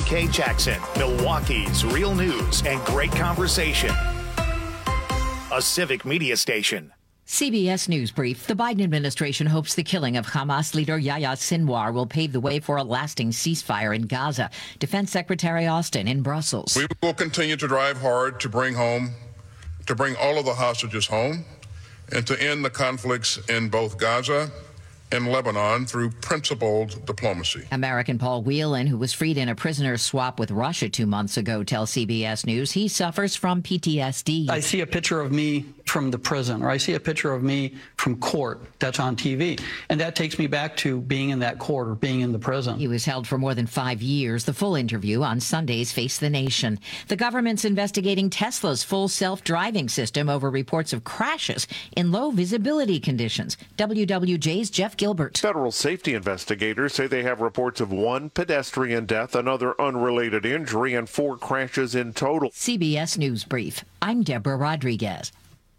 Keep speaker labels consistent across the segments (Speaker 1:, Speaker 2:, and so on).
Speaker 1: WK Jackson, Milwaukee's real news and great conversation. A civic media station.
Speaker 2: CBS News Brief. The Biden administration hopes the killing of Hamas leader Yahya Sinwar will pave the way for a lasting ceasefire in Gaza. Defense Secretary Austin in Brussels.
Speaker 3: We will continue to drive hard to bring all of the hostages home and to end the conflicts in both Gaza and Lebanon through principled diplomacy.
Speaker 2: American Paul Whelan, who was freed in a prisoner swap with Russia 2 months ago, tells CBS News he suffers from PTSD.
Speaker 4: I see a picture of me from the prison, or I see a picture of me from court that's on TV, and that takes me back to being in that court or being in the prison.
Speaker 2: He was held for more than 5 years. The full interview on Sunday's Face the Nation. The government's investigating Tesla's full self-driving system over reports of crashes in low visibility conditions. WWJ's Jeff Gilbert.
Speaker 5: Federal safety investigators say they have reports of 1 pedestrian death, another unrelated injury, and 4 crashes in total.
Speaker 2: CBS News Brief. I'm Deborah Rodriguez.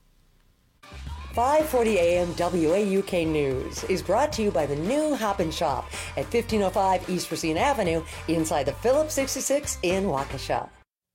Speaker 6: 540 AM WAUK News is brought to you by the new Hop and Shop at 1505 East Racine Avenue inside the Phillips 66 in Waukesha.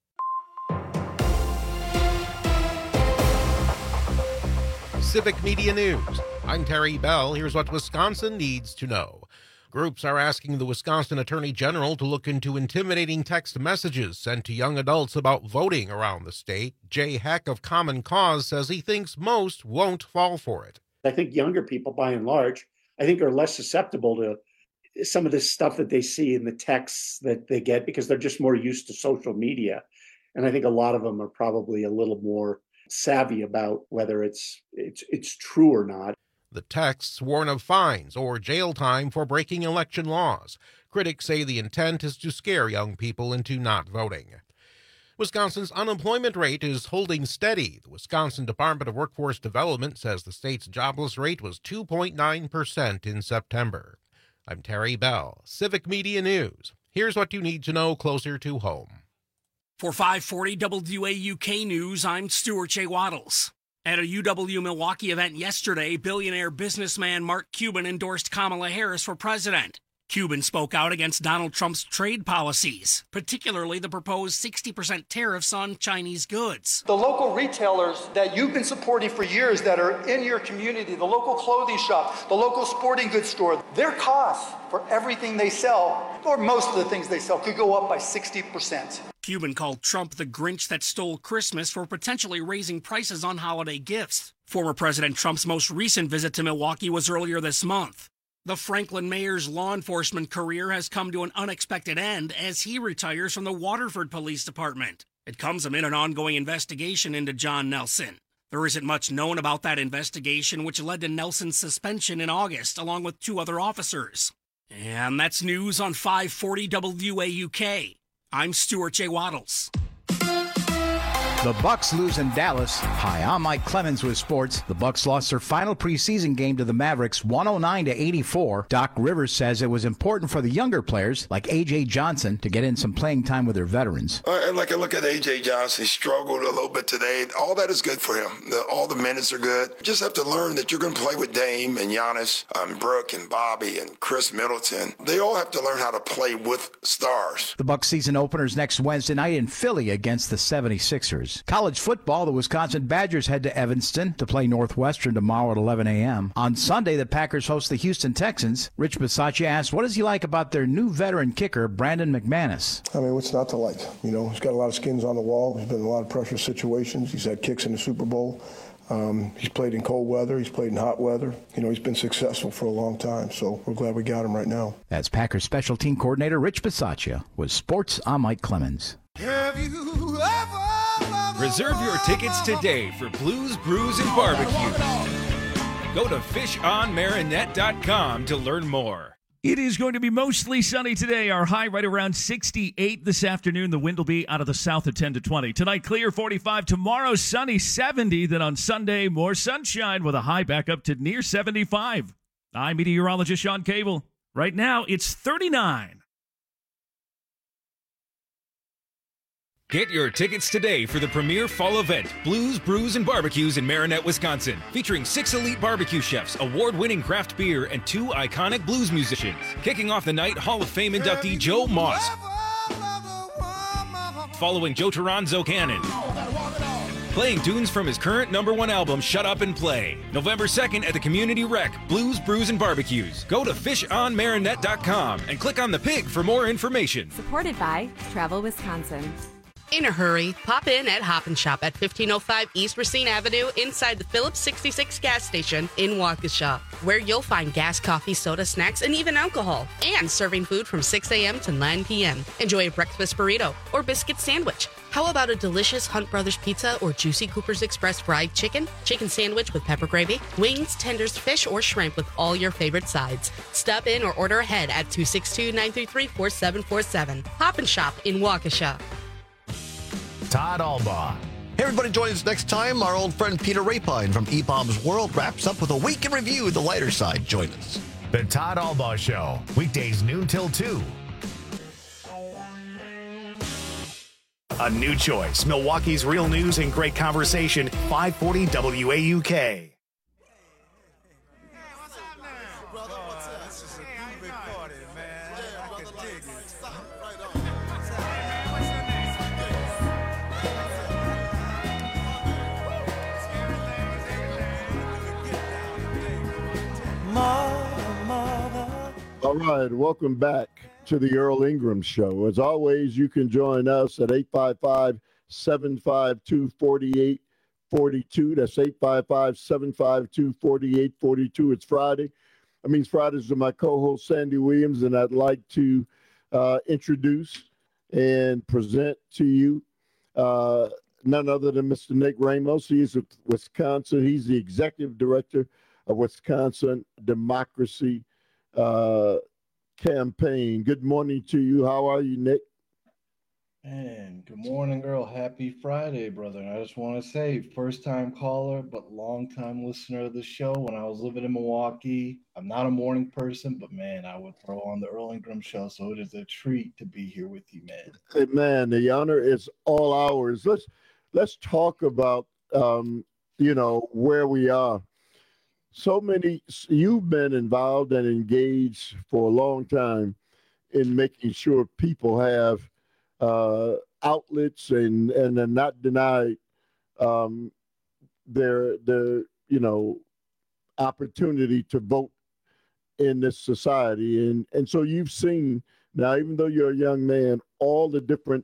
Speaker 7: Civic Media News. I'm Terry Bell. Here's what Wisconsin needs to know. Groups are asking the Wisconsin Attorney General to look into intimidating text messages sent to young adults about voting around the state. Jay Heck of Common Cause says he thinks most won't fall for it.
Speaker 8: I think younger people, by and large, I think are less susceptible to some of this stuff that they see in the texts that they get because they're just more used to social media. And I think a lot of them are probably a little more savvy about whether it's true or not.
Speaker 7: The texts warn of fines or jail time for breaking election laws. Critics say the intent is to scare young people into not voting. Wisconsin's unemployment rate is holding steady. The Wisconsin Department of Workforce Development says the state's jobless rate was 2.9% in September. I'm Terry Bell, Civic Media News. Here's what you need to know closer to home.
Speaker 9: For 540 WAUK News, I'm Stuart J. Waddles. At a UW Milwaukee event yesterday, billionaire businessman Mark Cuban endorsed Kamala Harris for president. Cuban spoke out against Donald Trump's trade policies, particularly the proposed 60% tariffs on Chinese goods.
Speaker 10: The local retailers that you've been supporting for years that are in your community, the local clothing shop, the local sporting goods store, their costs for everything they sell, or most of the things they sell, could go up by 60%.
Speaker 9: Cuban called Trump the Grinch that stole Christmas for potentially raising prices on holiday gifts. Former President Trump's most recent visit to Milwaukee was earlier this month. The Franklin mayor's law enforcement career has come to an unexpected end as he retires from the Waterford Police Department. It comes amid an ongoing investigation into John Nelson. There isn't much known about that investigation, which led to Nelson's suspension in August, along with 2 other officers. And that's news on 540 WAUK. I'm Stuart J. Waddles.
Speaker 11: The Bucks lose in Dallas. Hi, I'm Mike Clemens with sports. The Bucks lost their final preseason game to the Mavericks 109-84. Doc Rivers says it was important for the younger players like A.J. Johnson to get in some playing time with their veterans.
Speaker 12: Like I look at A.J. Johnson, he struggled a little bit today. All that is good for him. All the minutes are good. You just have to learn that you're going to play with Dame and Giannis, Brooke and Bobby and Chris Middleton. They all have to learn how to play with stars.
Speaker 11: The Bucks season openers next Wednesday night in Philly against the 76ers. College football, the Wisconsin Badgers head to Evanston to play Northwestern tomorrow at 11 a.m. On Sunday, the Packers host the Houston Texans. Rich Bisaccia asked, what does he like about their new veteran kicker, Brandon McManus?
Speaker 13: I mean, what's not to like? You know, he's got a lot of skins on the wall. He's been in a lot of pressure situations. He's had kicks in the Super Bowl. He's played in cold weather. He's played in hot weather. You know, he's been successful for a long time, so we're glad we got him right now.
Speaker 11: That's Packers special team coordinator Rich Bisaccia. With sports, I'm Mike Clemens.
Speaker 14: Have you ever Reserve your tickets today for Blues, Brews, and Barbecue. Go to fishonmarinette.com to learn more.
Speaker 15: It is going to be mostly sunny today. Our high right around 68 this afternoon. The wind will be out of the south at 10 to 20. Tonight, clear 45. Tomorrow, sunny 70. Then on Sunday, more sunshine with a high back up to near 75. I'm meteorologist Sean Cable. Right now, it's 39.
Speaker 14: Get your tickets today for the premier fall event, Blues, Brews, and Barbecues in Marinette, Wisconsin, featuring 6 elite barbecue chefs, award-winning craft beer, and 2 iconic blues musicians. Kicking off the night, Hall of Fame inductee Joe Moss. following Joe Toronzo Cannon. Playing tunes from his current #1 album, Shut Up and Play. November 2nd at the Community Rec, Blues, Brews, and Barbecues. Go to fishonmarinette.com and click on the pig for more information.
Speaker 16: Supported by Travel Wisconsin.
Speaker 17: In a hurry, pop in at Hop & Shop at 1505 East Racine Avenue inside the Phillips 66 gas station in Waukesha, where you'll find gas, coffee, soda, snacks, and even alcohol, and serving food from 6 a.m. to 9 p.m. Enjoy a breakfast burrito or biscuit sandwich. How about a delicious Hunt Brothers pizza or juicy Cooper's Express fried chicken sandwich with pepper gravy, wings, tenders, fish, or shrimp with all your favorite sides? Stop in or order ahead at 262-933-4747. Hop & Shop in Waukesha.
Speaker 18: Todd Albaugh. Hey, everybody, join us next time. Our old friend Peter Rapine from eBaum's World wraps up with a week in review, the lighter side. Join us.
Speaker 19: The Todd Albaugh Show, weekdays noon till 2.
Speaker 1: A new choice. Milwaukee's real news and great conversation. 540 WAUK.
Speaker 20: All right, welcome back to the Earl Ingram Show. As always, you can join us at 855-752-4842. That's 855-752-4842. It's Friday. That means Fridays to my co-host, Sandy Williams, and I'd like to introduce and present to you none other than Mr. Nick Ramos. He's with Wisconsin. He's the executive director of Wisconsin Democracy Campaign. Good morning to you. How are you, Nick?
Speaker 21: Man, good morning, Earl. Happy Friday, brother. And I just want to say, first-time caller, but long-time listener of the show. When I was living in Milwaukee, I'm not a morning person, but, man, I would throw on the Earl Ingram Show, so it is a treat to be here with you, man.
Speaker 20: Hey, man, the honor is all ours. Let's talk about, where we are. You've been involved and engaged for a long time in making sure people have outlets and are not denied their opportunity to vote in this society. And so you've seen now, even though you're a young man, all the different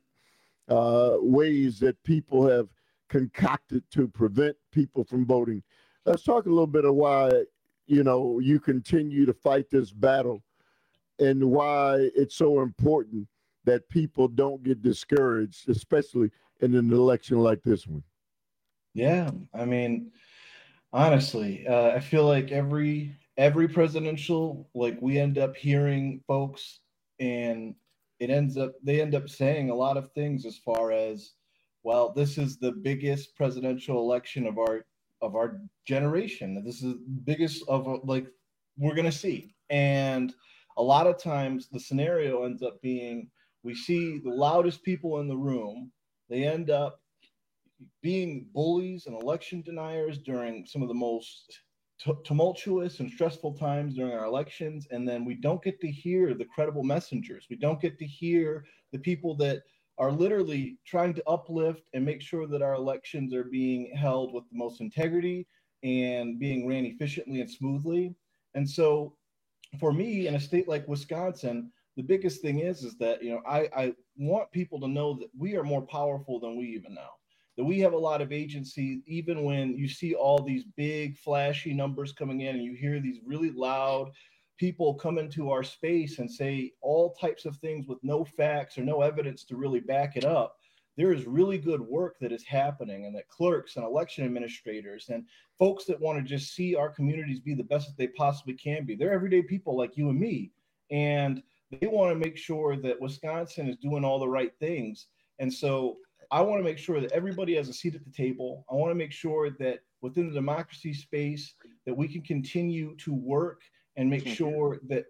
Speaker 20: ways that people have concocted to prevent people from voting. Let's talk a little bit of why, you continue to fight this battle and why it's so important that people don't get discouraged, especially in an election like this one.
Speaker 21: Yeah, I mean, honestly, I feel like every presidential, we end up hearing folks, and they end up saying a lot of things as far as, well, this is the biggest presidential election of our generation. This is the biggest of we're going to see. And a lot of times the scenario ends up being, we see the loudest people in the room. They end up being bullies and election deniers during some of the most tumultuous and stressful times during our elections. And then we don't get to hear the credible messengers. We don't get to hear the people that are literally trying to uplift and make sure that our elections are being held with the most integrity and being ran efficiently and smoothly. And so for me, in a state like Wisconsin, the biggest thing is that, I want people to know that we are more powerful than we even know, that we have a lot of agency, even when you see all these big flashy numbers coming in and you hear these really loud people come into our space and say all types of things with no facts or no evidence to really back it up. There is really good work that is happening, and that clerks and election administrators and folks that want to just see our communities be the best that they possibly can be. They're everyday people like you and me, and they want to make sure that Wisconsin is doing all the right things. And so I want to make sure that everybody has a seat at the table. I want to make sure that within the democracy space that we can continue to work and make sure that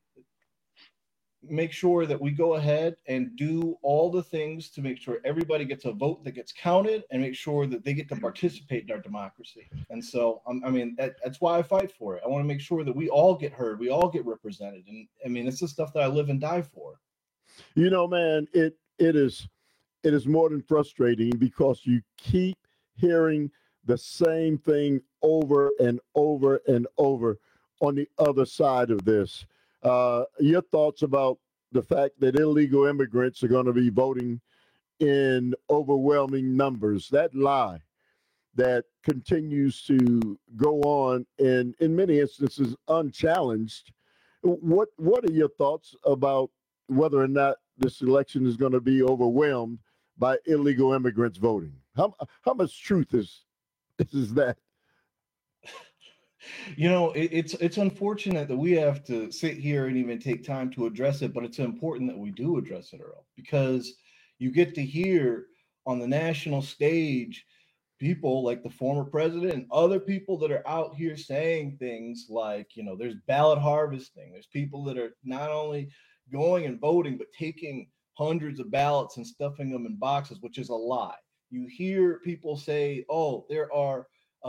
Speaker 21: we go ahead and do all the things to make sure everybody gets a vote that gets counted and make sure that they get to participate in our democracy. And so, that's why I fight for it. I want to make sure that we all get heard, we all get represented. And it's the stuff that I live and die for.
Speaker 20: Man, it it is more than frustrating because you keep hearing the same thing over and over and over on the other side of this. Your thoughts about the fact that illegal immigrants are going to be voting in overwhelming numbers, that lie that continues to go on and in many instances unchallenged. What are your thoughts about whether or not this election is going to be overwhelmed by illegal immigrants voting? How much truth is that?
Speaker 21: You know, it's unfortunate that we have to sit here and even take time to address it, but it's important that we do address it, Earl, because you get to hear on the national stage people like the former president and other people that are out here saying things like, you know, there's ballot harvesting. There's people that are not only going and voting, but taking hundreds of ballots and stuffing them in boxes, which is a lie. You hear people say, oh, there are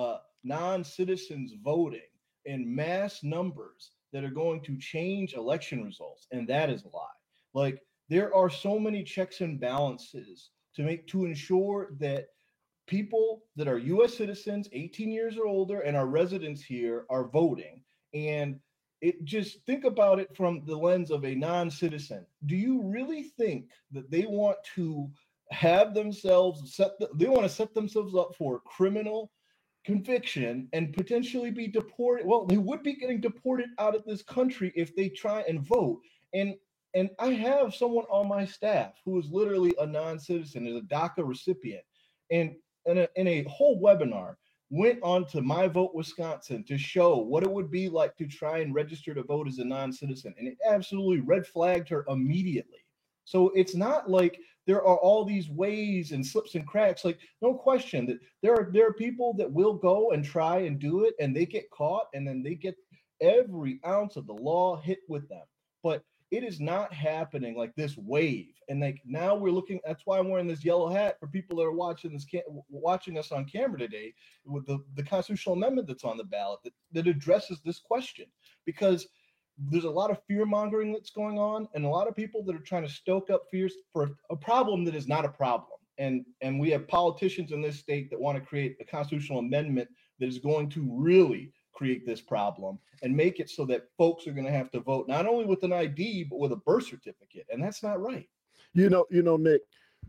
Speaker 21: non-citizens voting in mass numbers that are going to change election results. And that is a lie. Like, there are so many checks and balances to ensure that people that are U.S. citizens, 18 years or older, and are residents here are voting. And it just think about it from the lens of a non-citizen. Do you really think that they want to have themselves they want to set themselves up for criminal conviction and potentially be deported? Well, they would be getting deported out of this country if they try and vote. And I have someone on my staff who is literally a non-citizen, is a DACA recipient, and in a whole webinar went on to My Vote Wisconsin to show what it would be like to try and register to vote as a non-citizen. And it absolutely red flagged her immediately. So it's not like there are all these ways and slips and cracks. Like, no question that there are people that will go and try and do it, and they get caught, and then they get every ounce of the law hit with them. But it is not happening like this wave. And like now we're looking, that's why I'm wearing this yellow hat for people that are watching us on camera today with the constitutional amendment that's on the ballot that addresses this question, because there's a lot of fear mongering that's going on and a lot of people that are trying to stoke up fears for a problem that is not a problem. And we have politicians in this state that want to create a constitutional amendment that is going to really create this problem and make it so that folks are going to have to vote not only with an ID but with a birth certificate, and that's not right. You know, Nick,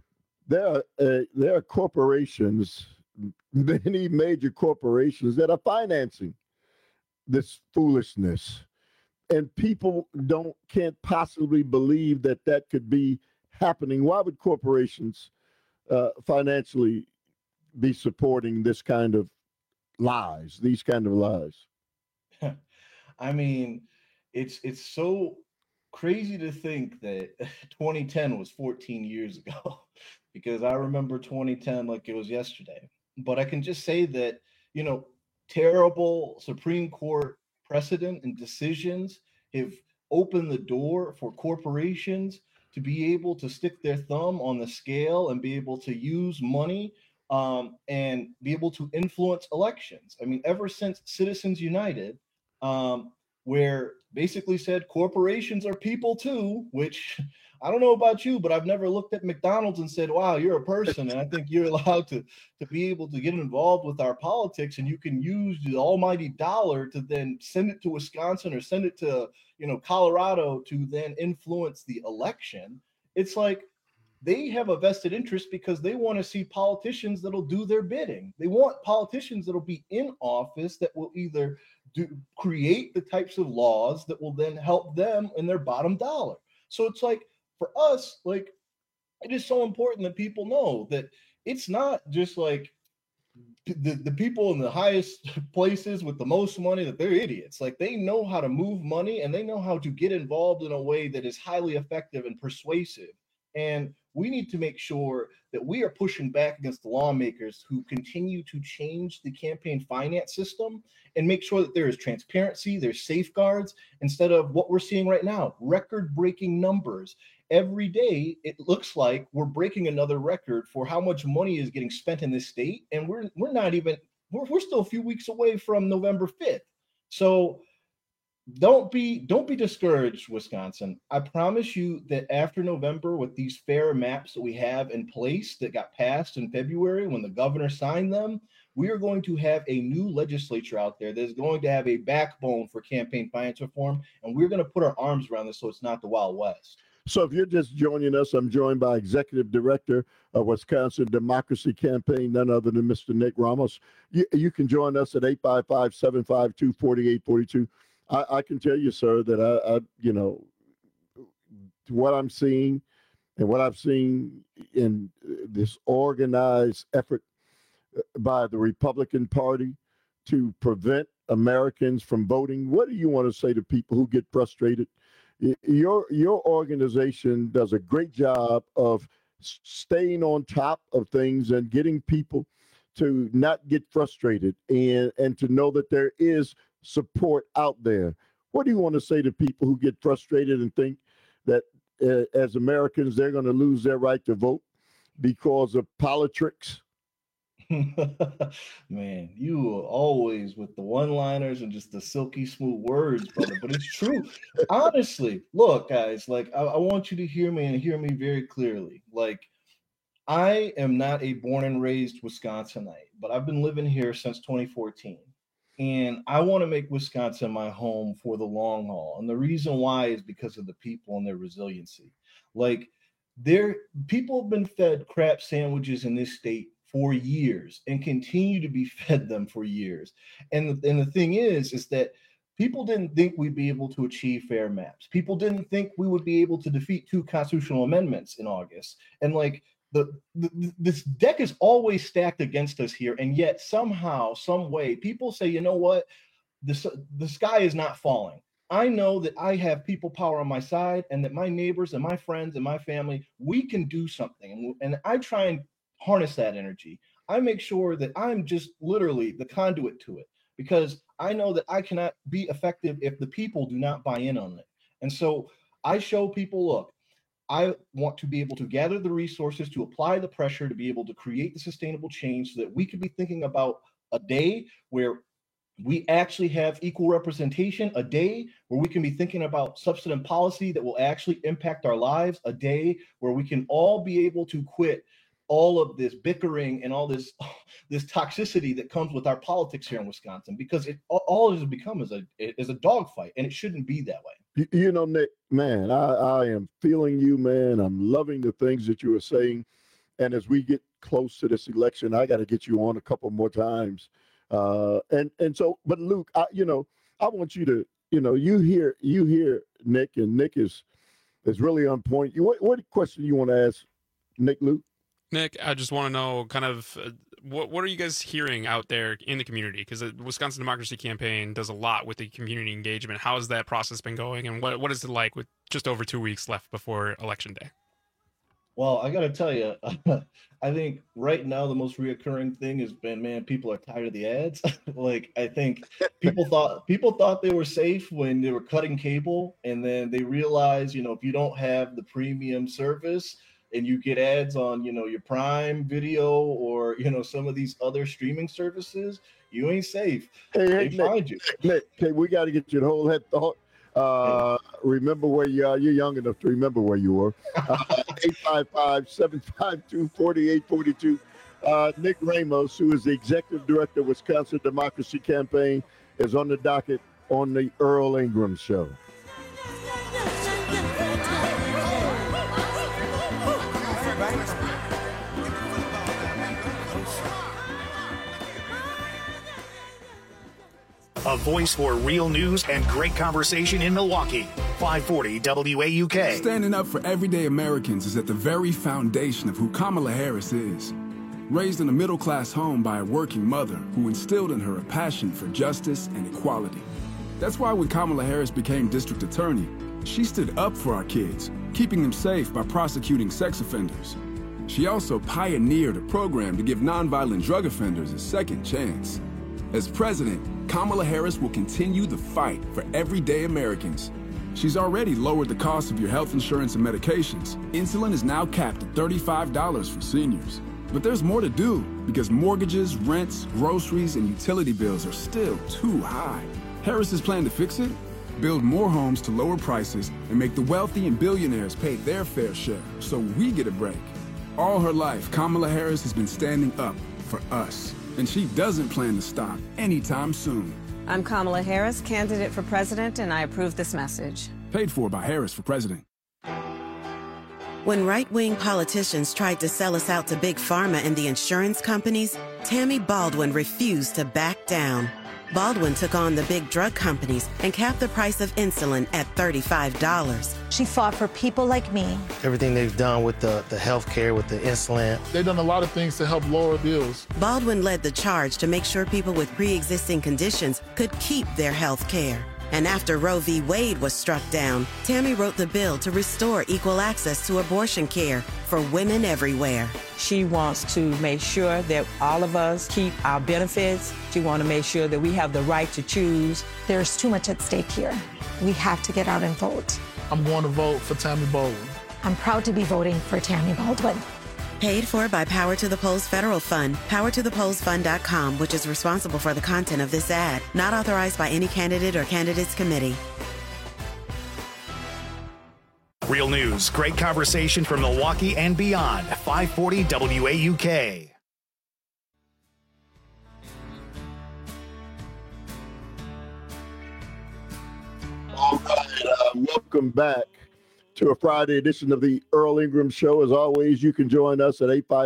Speaker 21: there are corporations, many major corporations that are financing this foolishness, and people can't possibly believe that could be happening. Why would corporations financially be supporting this kind of lies, these kind of lies? I mean, it's so crazy to think that 2010 was 14 years ago, because I remember 2010 like it was yesterday. But I can just say that, you know, terrible Supreme Court precedent and decisions have opened the door for corporations to be able to stick their thumb on the scale and be able to use money and be able to influence elections. I mean, ever since Citizens United, where basically said corporations are people too, which I don't know about you, but I've never looked at McDonald's and said, wow, you're a person. And I think you're allowed to be able to get involved with our politics, and you can use the almighty dollar to then send it to Wisconsin or send it to, you know, Colorado to then influence the election. It's like, they have a vested interest because they want to see politicians that'll do their bidding. They want politicians that'll be in office that will either create the types of laws that will then help them in their bottom dollar. So it's like, for us, like, it is so important that people know that it's not just like the people in the highest places with the most money that they're idiots. Like, they know how to move money and they know how to get involved in a way that is highly effective and persuasive. And we need to make sure that we are pushing back against the lawmakers who continue to change the campaign finance system and make sure that there is transparency, there's safeguards, instead of what we're seeing right now, record-breaking numbers. Every day, it looks like we're breaking another record for how much money is getting spent in this state, and we're still a few weeks away from November 5th. So don't be discouraged, Wisconsin. I promise you that after November, with these fair maps that we have in place that got passed in February when the governor signed them, we are going to have a new legislature out there that is going to have a backbone for campaign finance reform, and we're going to put our arms around this so it's not the Wild West.
Speaker 20: So if you're just joining us, I'm joined by Executive Director of Wisconsin Democracy Campaign, none other than Mr. Nick Ramos. You can join us at 855-752-4842. I can tell you, sir, that I what I'm seeing and what I've seen in this organized effort by the Republican Party to prevent Americans from voting. What do you want to say to people who get frustrated? Your organization does a great job of staying on top of things and getting people to not get frustrated and to know that there is support out there. What do you want to say to people who get frustrated and think that as Americans they're going to lose their right to vote because of politics?
Speaker 21: Man, you are always with the one-liners and just the silky smooth words, brother. But it's true. Honestly, look, guys, like I want you to hear me and hear me very clearly. Like, I am not a born and raised Wisconsinite, but I've been living here since 2014. And I want to make Wisconsin my home for the long haul. And the reason why is because of the people and their resiliency. Like, people have been fed crap sandwiches in this state for years and continue to be fed them for years. And the thing is that people didn't think we'd be able to achieve fair maps. People didn't think we would be able to defeat 2 constitutional amendments in August. And like this deck is always stacked against us here. And yet somehow, some way, people say, you know what? The sky is not falling. I know that I have people power on my side and that my neighbors and my friends and my family, we can do something. And I try and harness that energy. I make sure that I'm just literally the conduit to it, because I know that I cannot be effective if the people do not buy in on it. And so I show people, look, I want to be able to gather the resources to apply the pressure to be able to create the sustainable change so that we could be thinking about a day where we actually have equal representation, a day where we can be thinking about substantive policy that will actually impact our lives, a day where we can all be able to quit all of this bickering and all this toxicity that comes with our politics here in Wisconsin, because all it has become is a dogfight, and it shouldn't be that way.
Speaker 20: You know, Nick, man, I am feeling you, man. I'm loving the things that you are saying. And as we get close to this election, I got to get you on a couple more times. And so, but Luke, I want you to, you hear Nick, and Nick is really on point. What question you want to ask Nick, Luke?
Speaker 3: Nick, I just want to know kind of what are you guys hearing out there in the community? Because the Wisconsin Democracy Campaign does a lot with the community engagement. How has that process been going, and what is it like with just over 2 weeks left before Election Day?
Speaker 21: Well, I got to tell you, I think right now the most reoccurring thing has been, man, people are tired of the ads. Like, I think people thought they were safe when they were cutting cable, and then they realized, if you don't have the premium service and you get ads on, your Prime Video or, some of these other streaming services, you ain't safe. They find you.
Speaker 20: Nick, we got to get you the whole head thought. Remember where you are. You're young enough to remember where you were. 855-752-4842. Nick Ramos, who is the Executive Director of Wisconsin Democracy Campaign, is on the docket on the Earl Ingram Show.
Speaker 1: A voice for real news and great conversation in Milwaukee. 540 WAUK.
Speaker 22: Standing up for everyday Americans is at the very foundation of who Kamala Harris is. Raised in a middle-class home by a working mother who instilled in her a passion for justice and equality. That's why when Kamala Harris became district attorney, she stood up for our kids, keeping them safe by prosecuting sex offenders. She also pioneered a program to give nonviolent drug offenders a second chance. As president, Kamala Harris will continue the fight for everyday Americans. She's already lowered the cost of your health insurance and medications. Insulin is now capped at $35 for seniors. But there's more to do because mortgages, rents, groceries, and utility bills are still too high. Harris's plan to fix it? build more homes to lower prices, and make the wealthy and billionaires pay their fair share so we get a break. All her life, Kamala Harris has been standing up for us, and she doesn't plan to stop anytime soon.
Speaker 4: I'm Kamala Harris, candidate for president, and I approve this message.
Speaker 22: Paid for by Harris for President.
Speaker 5: When right-wing politicians tried to sell us out to Big Pharma and the insurance companies, Tammy Baldwin refused to back down. Baldwin took on the big drug companies and capped the price of insulin at $35.
Speaker 23: She fought for people like me.
Speaker 24: Everything they've done with the health care, with the insulin.
Speaker 25: They've done a lot of things to help lower bills.
Speaker 5: Baldwin led the charge to make sure people with pre-existing conditions could keep their health care. And after Roe v. Wade was struck down, Tammy wrote the bill to restore equal access to abortion care for women everywhere.
Speaker 26: She wants to make sure that all of us keep our benefits. She wants to make sure that we have the right to choose.
Speaker 23: There's too much at stake here. We have to get out and vote.
Speaker 25: I'm going to vote for Tammy Baldwin.
Speaker 23: I'm proud to be voting for Tammy Baldwin.
Speaker 5: Paid for by Power to the Polls Federal Fund, powertothepollsfund.com, which is responsible for the content of this ad. Not authorized by any candidate or candidates committee.
Speaker 1: Real news, great conversation from Milwaukee and beyond. 540 WAUK.
Speaker 20: All right, welcome back to a Friday edition of the Earl Ingram Show. As always, you can join us at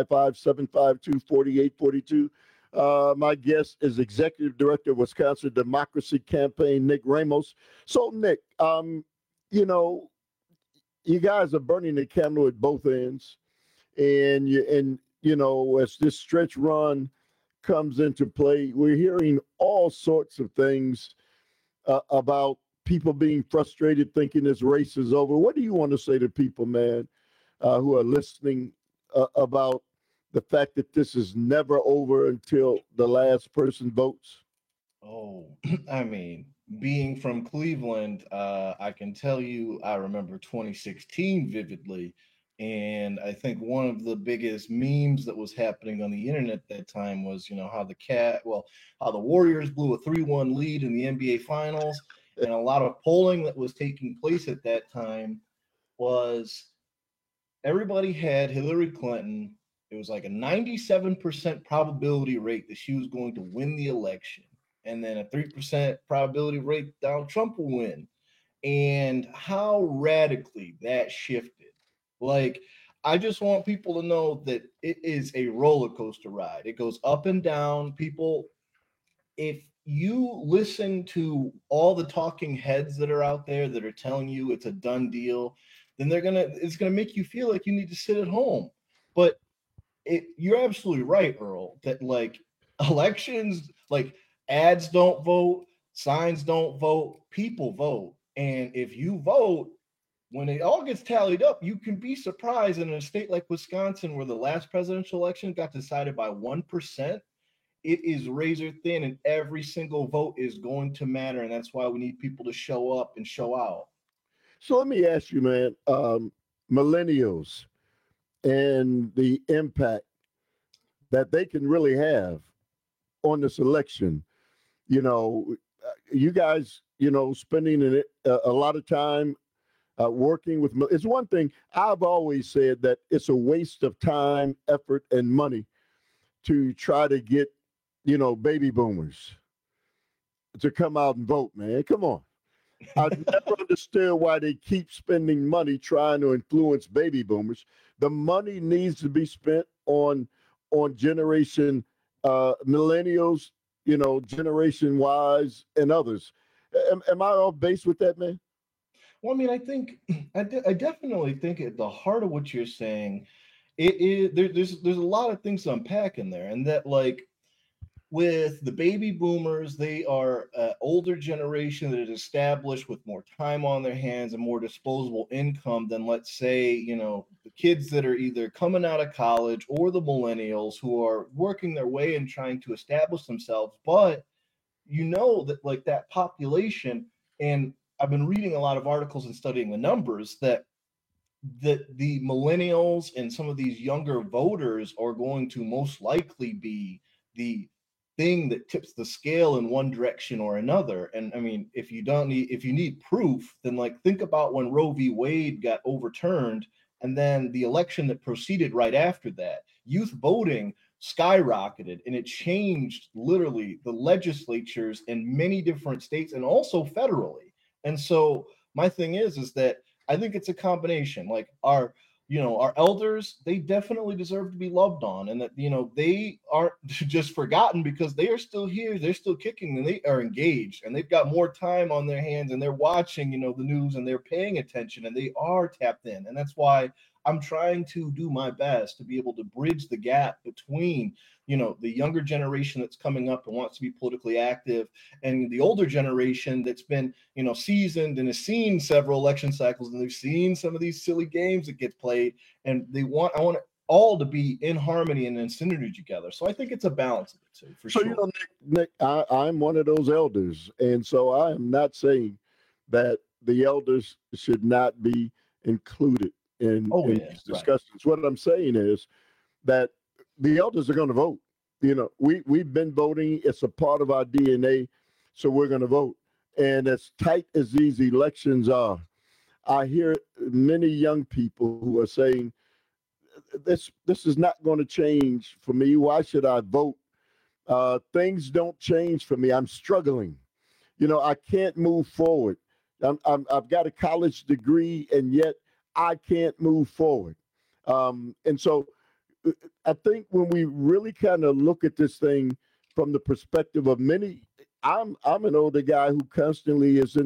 Speaker 20: 855-752-4842. My guest is Executive Director of Wisconsin Democracy Campaign, Nick Ramos. So, Nick, you know, you guys are burning the candle at both ends, and you know, as this stretch run comes into play, we're hearing all sorts of things about people being frustrated, thinking this race is over. What do you want to say to people, man, who are listening about the fact that this is never over until the last person votes?
Speaker 21: Oh, I mean, being from Cleveland, I can tell you I remember 2016 vividly. And I think one of the biggest memes that was happening on the internet at that time was, you know, how the Warriors blew a 3-1 lead in the NBA Finals. And a lot of polling that was taking place at that time was everybody had Hillary Clinton. It was like a 97% probability rate that she was going to win the election. And then a 3% probability rate Donald Trump will win. And how radically that shifted. Like, I just want people to know that it is a roller coaster ride. It goes up and down. People, if you listen to all the talking heads that are out there that are telling you it's a done deal, then it's gonna make you feel like you need to sit at home. But you're absolutely right, Earl, that like elections, like ads don't vote, signs don't vote, people vote. And if you vote, when it all gets tallied up, you can be surprised in a state like Wisconsin, where the last presidential election got decided by 1%. It is razor thin, and every single vote is going to matter. And that's why we need people to show up and show out.
Speaker 20: So let me ask you, man, millennials and the impact that they can really have on this election. You know, you guys, you know, spending a lot of time working with, it's one thing. I've always said that it's a waste of time, effort, and money to try to get, you know, baby boomers to come out and vote, man. Come on. I've never understood why they keep spending money trying to influence baby boomers. The money needs to be spent on generation millennials, you know, Generation Ys and others. Am I off base with that, man?
Speaker 21: Well, I mean, I definitely think at the heart of what you're saying, there's a lot of things to unpack in there, and that, like, with the baby boomers, they are an older generation that is established with more time on their hands and more disposable income than, let's say, you know, the kids that are either coming out of college or the millennials who are working their way and trying to establish themselves. But you know that, like, that population, and I've been reading a lot of articles and studying the numbers, that the millennials and some of these younger voters are going to most likely be the thing that tips the scale in one direction or another. And I mean, if you need proof, then like think about when Roe v. Wade got overturned, and then the election that proceeded right after that. Youth voting skyrocketed, and it changed literally the legislatures in many different states and also federally. And so my thing is that I think it's a combination. Like our elders, they definitely deserve to be loved on, and that, they aren't just forgotten because they are still here. They're still kicking, and they are engaged, and they've got more time on their hands, and they're watching, the news, and they're paying attention, and they are tapped in. And that's why I'm trying to do my best to be able to bridge the gap between, the younger generation that's coming up and wants to be politically active, and the older generation that's been, seasoned and has seen several election cycles, and they've seen some of these silly games that get played, and I want all to be in harmony and in synergy together. So I think it's a balance of the two, for sure.
Speaker 20: Nick, I'm one of those elders, and so I am not saying that the elders should not be included in these discussions. Right. What I'm saying is that the elders are going to vote. We've been voting. It's a part of our DNA, so we're going to vote. And as tight as these elections are, I hear many young people who are saying, this is not going to change for me. Why should I vote? Things don't change for me. I'm struggling. I can't move forward. I've got a college degree, and yet I can't move forward. And so I think when we really kind of look at this thing from the perspective of many, I'm an older guy who constantly is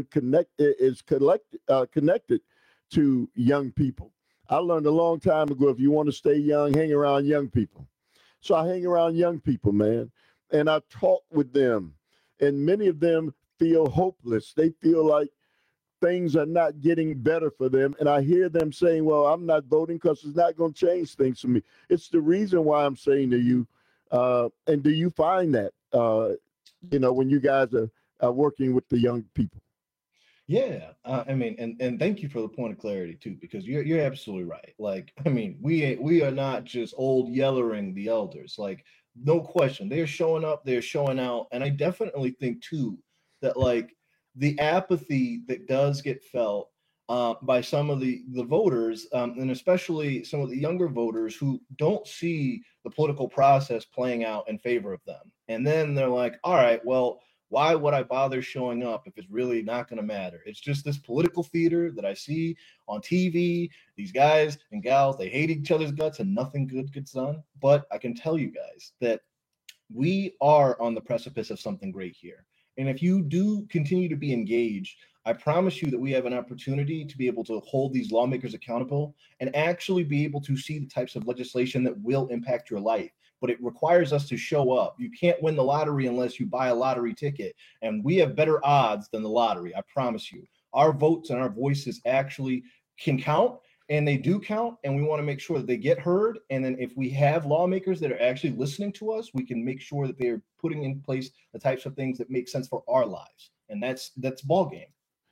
Speaker 20: connected to young people. I learned a long time ago, if you want to stay young, hang around young people. So I hang around young people, man, and I talk with them, and many of them feel hopeless. They feel like things are not getting better for them. And I hear them saying, well, I'm not voting because it's not going to change things for me. It's the reason why I'm saying to you, and do you find that, when you guys are working with the young people?
Speaker 21: Yeah. And thank you for the point of clarity too, because you're absolutely right. Like, we are not just old yellering the elders, like, no question. They're showing up, they're showing out. And I definitely think too, that like, the apathy that does get felt by some of the voters, and especially some of the younger voters who don't see the political process playing out in favor of them. And then they're like, all right, well, why would I bother showing up if it's really not going to matter? It's just this political theater that I see on TV. These guys and gals, they hate each other's guts and nothing good gets done. But I can tell you guys that we are on the precipice of something great here. And if you do continue to be engaged, I promise you that we have an opportunity to be able to hold these lawmakers accountable and actually be able to see the types of legislation that will impact your life. But it requires us to show up. You can't win the lottery unless you buy a lottery ticket. And we have better odds than the lottery, I promise you. Our votes and our voices actually can count. And they do count, and we want to make sure that they get heard. And then if we have lawmakers that are actually listening to us, we can make sure that they're putting in place the types of things that make sense for our lives. And that's ball game.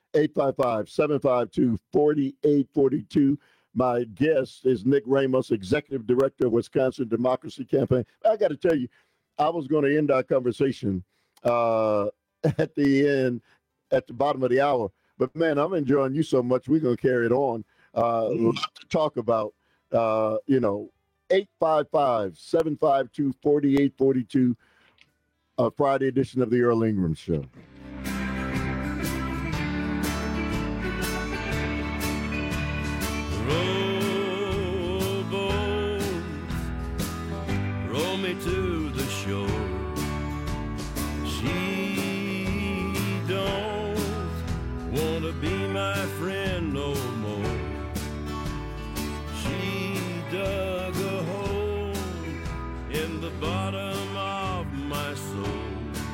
Speaker 20: 855-752-4842. My guest is Nick Ramos, Executive Director of Wisconsin Democracy Campaign. I got to tell you, I was going to end our conversation at the bottom of the hour. But, man, I'm enjoying you so much. We're going to carry it on. Lot to talk about, 855-752-4842, Friday edition of the Earl Ingram Show.
Speaker 2: Roll me to the shore. She don't want to be my friend no more. She dug a hole in the bottom of my soul.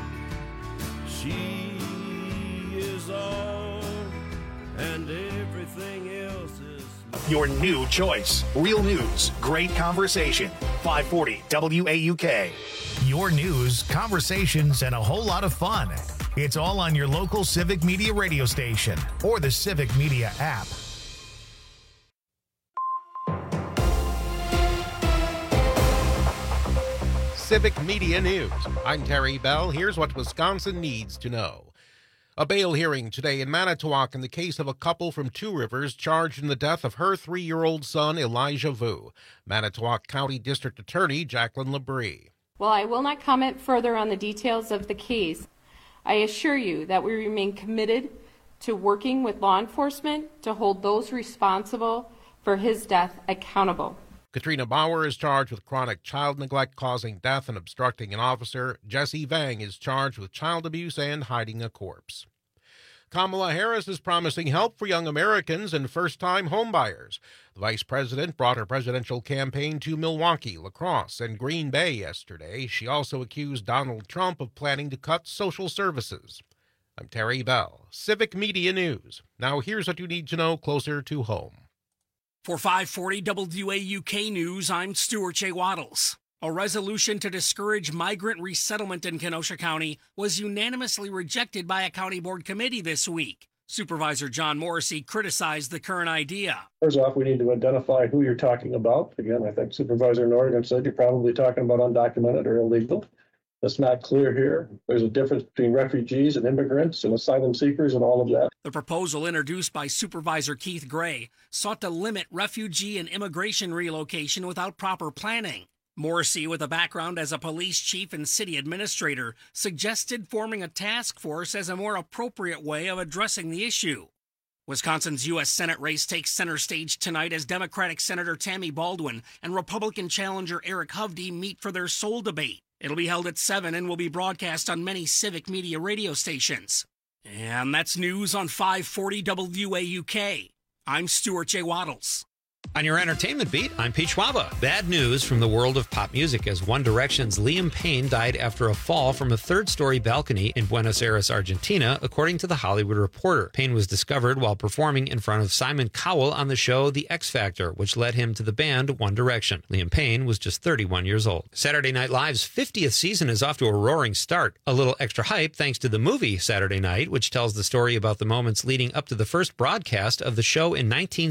Speaker 2: She is all, and everything else is.
Speaker 1: Your new choice. Real news, great conversation. 540 WAUK.
Speaker 6: Your news, conversations, and a whole lot of fun. It's all on your local Civic Media radio station or the Civic Media app.
Speaker 7: Civic Media News. I'm Terry Bell. Here's what Wisconsin needs to know. A bail hearing today in Manitowoc in the case of a couple from Two Rivers charged in the death of her 3-year-old son, Elijah Vu. Manitowoc County District Attorney Jacqueline Labrie.
Speaker 8: While I will not comment further on the details of the case, I assure you that we remain committed to working with law enforcement to hold those responsible for his death accountable.
Speaker 7: Katrina Bauer is charged with chronic child neglect causing death and obstructing an officer. Jesse Vang is charged with child abuse and hiding a corpse. Kamala Harris is promising help for young Americans and first-time homebuyers. The vice president brought her presidential campaign to Milwaukee, La Crosse, and Green Bay yesterday. She also accused Donald Trump of planning to cut social services. I'm Terry Bell, Civic Media News. Now here's what you need to know closer to home.
Speaker 9: For 540 WAUK News, I'm Stuart J. Waddles. A resolution to discourage migrant resettlement in Kenosha County was unanimously rejected by a county board committee this week. Supervisor John Morrissey criticized the current idea.
Speaker 10: First off, we need to identify who you're talking about. Again, I think Supervisor Norrigan said you're probably talking about undocumented or illegal. That's not clear here. There's a difference between refugees and immigrants and asylum seekers and all of that.
Speaker 9: The proposal introduced by Supervisor Keith Gray sought to limit refugee and immigration relocation without proper planning. Morrissey, with a background as a police chief and city administrator, suggested forming a task force as a more appropriate way of addressing the issue. Wisconsin's U.S. Senate race takes center stage tonight as Democratic Senator Tammy Baldwin and Republican challenger Eric Hovde meet for their sole debate. It'll be held at 7 and will be broadcast on many Civic Media radio stations. And that's news on 540 WAUK. I'm Stuart J. Waddles.
Speaker 12: On your entertainment beat, I'm Pete Schwaba. Bad news from the world of pop music as One Direction's Liam Payne died after a fall from a third-story balcony in Buenos Aires, Argentina, according to The Hollywood Reporter. Payne was discovered while performing in front of Simon Cowell on the show The X Factor, which led him to the band One Direction. Liam Payne was just 31 years old. Saturday Night Live's 50th season is off to a roaring start. A little extra hype thanks to the movie Saturday Night, which tells the story about the moments leading up to the first broadcast of the show in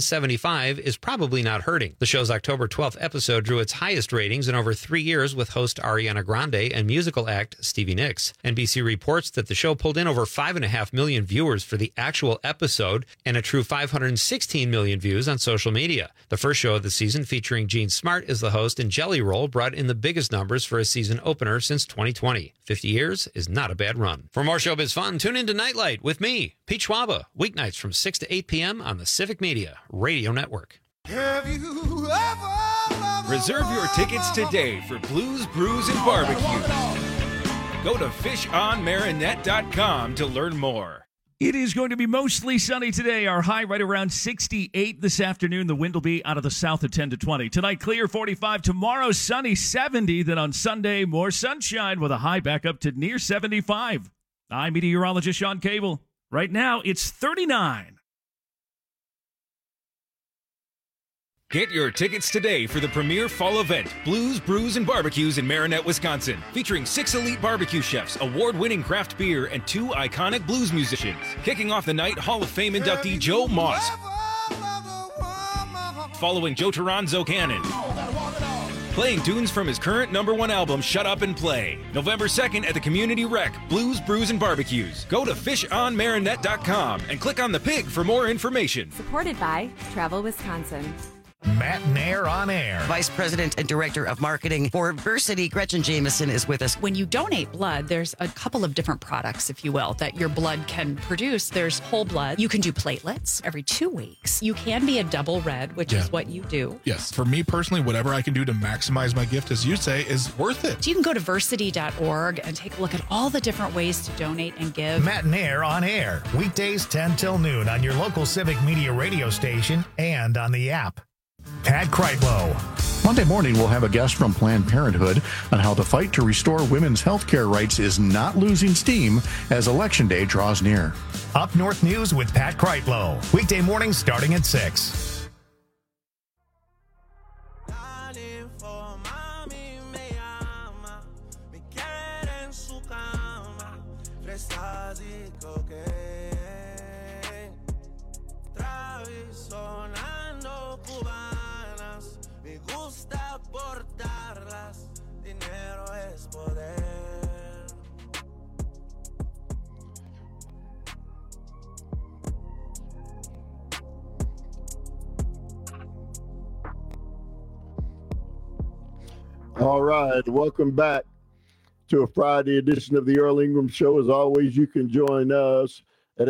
Speaker 12: 1975, is probably not hurting. The show's October 12th episode drew its highest ratings in over 3 years with host Ariana Grande and musical act Stevie Nicks. NBC reports that the show pulled in over 5.5 million viewers for the actual episode and a true 516 million views on social media. The first show of the season, featuring Gene Smart as the host and Jelly Roll, brought in the biggest numbers for a season opener since 2020. 50 years is not a bad run. For more showbiz fun, tune into Nightlight with me, Pete Schwaba, weeknights from 6 to 8 p.m. on the Civic Media Radio Network.
Speaker 13: Have you ever
Speaker 14: Reserve your tickets today for Blues, Brews, and Barbecue. Go to fishonmarinette.com to learn more.
Speaker 15: It is going to be mostly sunny today. Our high right around 68 this afternoon. The wind will be out of the south at 10 to 20. Tonight, clear 45. Tomorrow, sunny 70. Then on Sunday, more sunshine with a high back up to near 75. I'm meteorologist Sean Cable. Right now, it's 39.
Speaker 14: Get your tickets today for the premier fall event, Blues, Brews, and Barbecues in Marinette, Wisconsin, featuring 6 elite barbecue chefs, award-winning craft beer, and 2 iconic blues musicians. Kicking off the night, Hall of Fame inductee Joe Moss, following Joe Toronzo Cannon, playing tunes from his current #1 album, Shut Up and Play. November 2nd at the Community Rec, Blues, Brews, and Barbecues. Go to fishonmarinette.com and click on the pig for more information.
Speaker 16: Supported by Travel Wisconsin.
Speaker 6: Matt Nair on air.
Speaker 27: Vice President and Director of Marketing for Versity, Gretchen Jameson, is with us.
Speaker 28: When you donate blood, there's a couple of different products, if you will, that your blood can produce. There's whole blood. You can do platelets every 2 weeks. You can be a double red, which is what you do.
Speaker 29: Yes. For me personally, whatever I can do to maximize my gift, as you say, is worth it.
Speaker 28: So you can go to versity.org and take a look at all the different ways to donate and give.
Speaker 6: Matt Nair on air. Weekdays 10 till noon on your local Civic Media radio station and on the app. Pat Kreitlow.
Speaker 30: Monday morning, we'll have a guest from Planned Parenthood on how the fight to restore women's health care rights is not losing steam as Election Day draws near.
Speaker 6: Up North News with Pat Kreitlow. Weekday mornings starting at 6.
Speaker 20: All right, welcome back to a Friday edition of the Earl Ingram Show. As always, you can join us at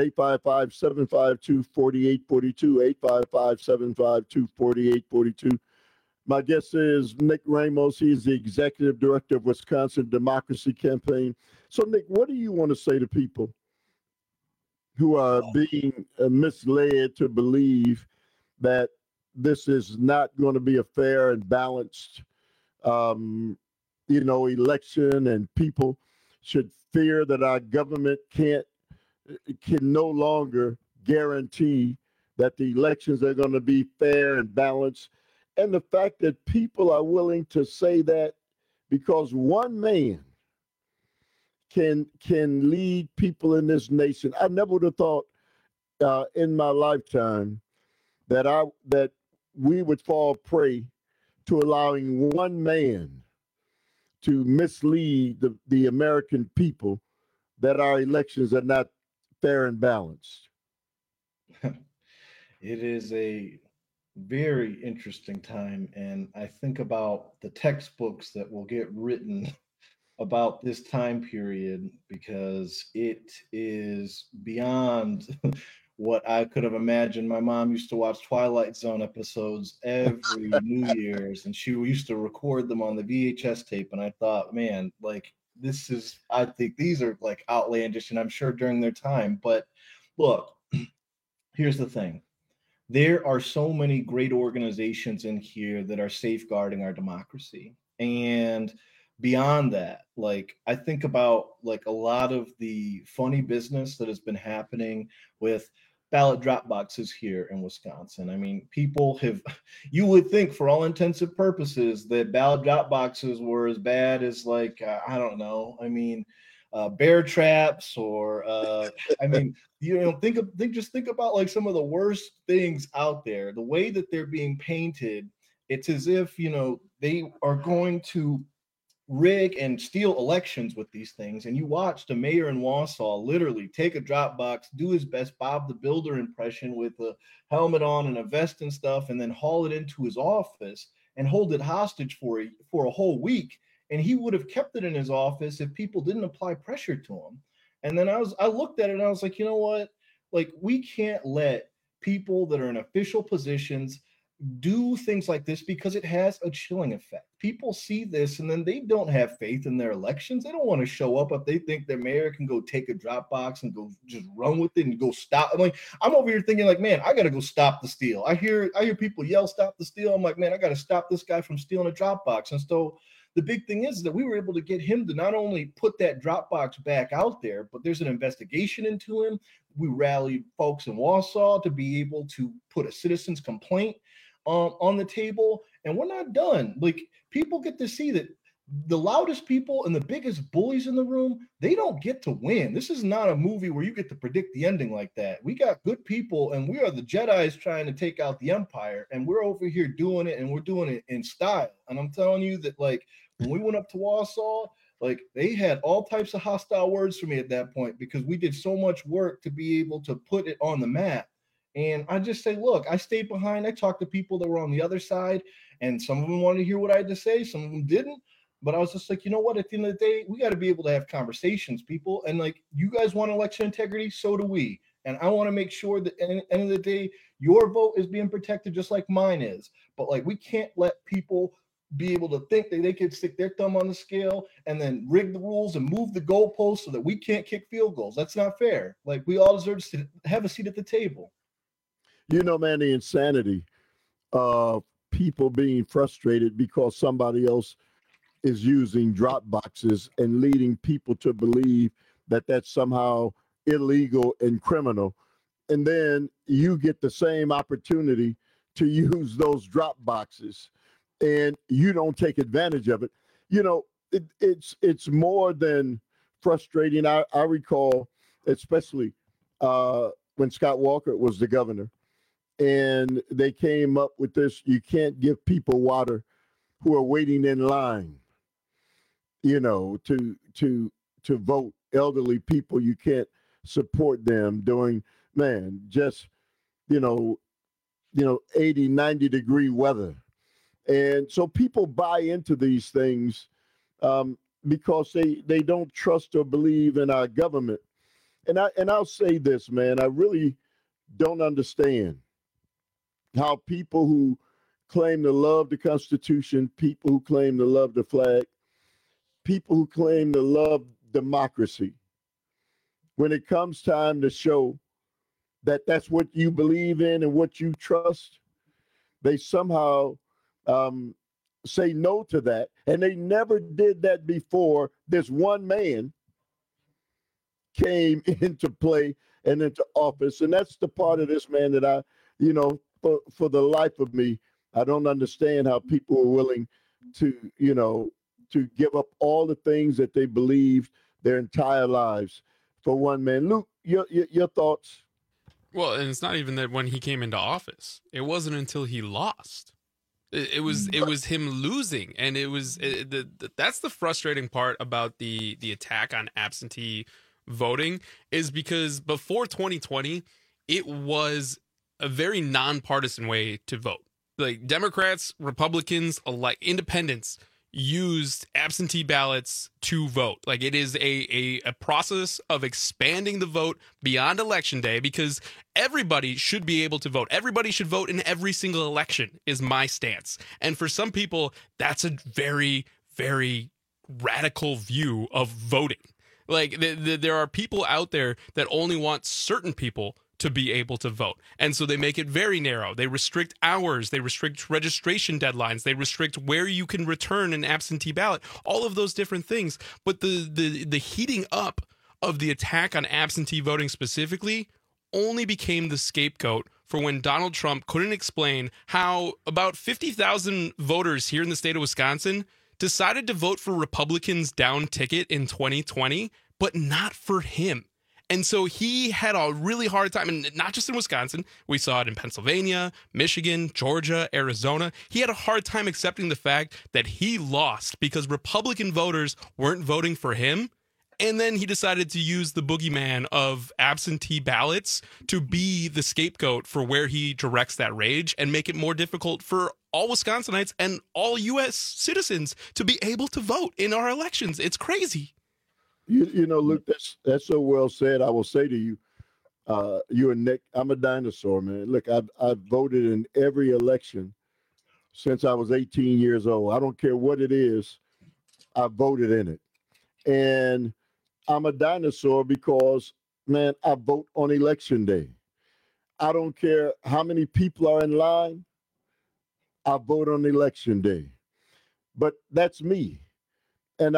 Speaker 20: 855-752-4842, 855-752-4842. My guest is Nick Ramos. He's the Executive Director of Wisconsin Democracy Campaign. So, Nick, what do you want to say to people who are being misled to believe that this is not going to be a fair and balanced election, and people should fear that our government can no longer guarantee that the elections are going to be fair and balanced? And the fact that people are willing to say that because one man can lead people in this nation. I never would have thought in my lifetime that we would fall prey to allowing one man to mislead the American people that our elections are not fair and balanced.
Speaker 21: It is a very interesting time, and I think about the textbooks that will get written about this time period, because it is beyond what I could have imagined. My mom used to watch Twilight Zone episodes every New Year's, and she used to record them on the VHS tape. And I thought, man, like, I think these are like outlandish, and I'm sure during their time. But look, here's the thing. There are so many great organizations in here that are safeguarding our democracy. And beyond that, like, I think about like a lot of the funny business that has been happening with ballot drop boxes here in Wisconsin. I mean, you would think for all intensive purposes that ballot drop boxes were as bad as like, I don't know. I mean, bear traps or, think about like some of the worst things out there. The way that they're being painted, it's as if, they are going to rig and steal elections with these things. And you watched a mayor in Wausau literally take a drop box, do his best Bob the Builder impression with a helmet on and a vest and stuff, and then haul it into his office and hold it hostage for a whole week. And he would have kept it in his office if people didn't apply pressure to him. And then I looked at it and I was like, you know what? Like, we can't let people that are in official positions do things like this, because it has a chilling effect. People see this and then they don't have faith in their elections. They don't want to show up if they think their mayor can go take a drop box and go just run with it and go stop. I'm over here thinking like, man, I got to go stop the steal. I hear people yell, stop the steal. I'm like, man, I got to stop this guy from stealing a drop box. And so the big thing is that we were able to get him to not only put that drop box back out there, but there's an investigation into him. We rallied folks in Wausau to be able to put a citizen's complaint on the table, and we're not done. Like, people get to see that the loudest people and the biggest bullies in the room, they don't get to win. This is not a movie where you get to predict the ending like that. We got good people, and we are the Jedis trying to take out the Empire, and we're over here doing it, and we're doing it in style. And I'm telling you that, like, when we went up to Wausau, like, they had all types of hostile words for me at that point, because we did so much work to be able to put it on the map. And I just say, look, I stayed behind. I talked to people that were on the other side, and some of them wanted to hear what I had to say. Some of them didn't. But I was just like, you know what? At the end of the day, we got to be able to have conversations, people. And like, you guys want election integrity, so do we. And I want to make sure that at the end of the day, your vote is being protected just like mine is. But like, we can't let people be able to think that they could stick their thumb on the scale and then rig the rules and move the goalposts so that we can't kick field goals. That's not fair. Like, we all deserve to have a seat at the table.
Speaker 20: You know, man, the insanity of people being frustrated because somebody else is using drop boxes and leading people to believe that that's somehow illegal and criminal. And then you get the same opportunity to use those drop boxes and you don't take advantage of it. You know, it's more than frustrating. I recall, especially when Scott Walker was the governor, and they came up with this: you can't give people water who are waiting in line, you know, to vote. Elderly people, you can't support them during, just 80, 90 degree weather. And so people buy into these things because they don't trust or believe in our government. And I'll say this, man, I really don't understand how people who claim to love the Constitution, people who claim to love the flag, people who claim to love democracy, when it comes time to show that that's what you believe in and what you trust, they somehow say no to that. And they never did that before this one man came into play and into office. And that's the part of this, man, that I, for the life of me, I don't understand how people are willing to, to give up all the things that they believed their entire lives for one man. Luke, your thoughts?
Speaker 3: Well, and it's not even that when he came into office. It wasn't until he lost. It was him losing, and that's the frustrating part about the attack on absentee voting, is because before 2020, it was a very nonpartisan way to vote. Like Democrats, Republicans, independents used absentee ballots to vote. Like it is a process of expanding the vote beyond election day, because everybody should be able to vote. Everybody should vote in every single election is my stance. And for some people, that's a very, very radical view of voting. Like there are people out there that only want certain people to be able to vote. And so they make it very narrow. They restrict hours. They restrict registration deadlines. They restrict where you can return an absentee ballot, all of those different things. But the heating up of the attack on absentee voting specifically only became the scapegoat for when Donald Trump couldn't explain how about 50,000 voters here in the state of Wisconsin decided to vote for Republicans down ticket in 2020, but not for him. And so he had a really hard time, and not just in Wisconsin. We saw it in Pennsylvania, Michigan, Georgia, Arizona. He had a hard time accepting the fact that he lost because Republican voters weren't voting for him. And then he decided to use the boogeyman of absentee ballots to be the scapegoat for where he directs that rage and make it more difficult for all Wisconsinites and all U.S. citizens to be able to vote in our elections. It's crazy.
Speaker 20: Luke, that's so well said. I will say to you, you and Nick, I'm a dinosaur, man. Look, I've voted in every election since I was 18 years old. I don't care what it is. I voted in it. And I'm a dinosaur because, man, I vote on election day. I don't care how many people are in line. I vote on election day. But that's me. And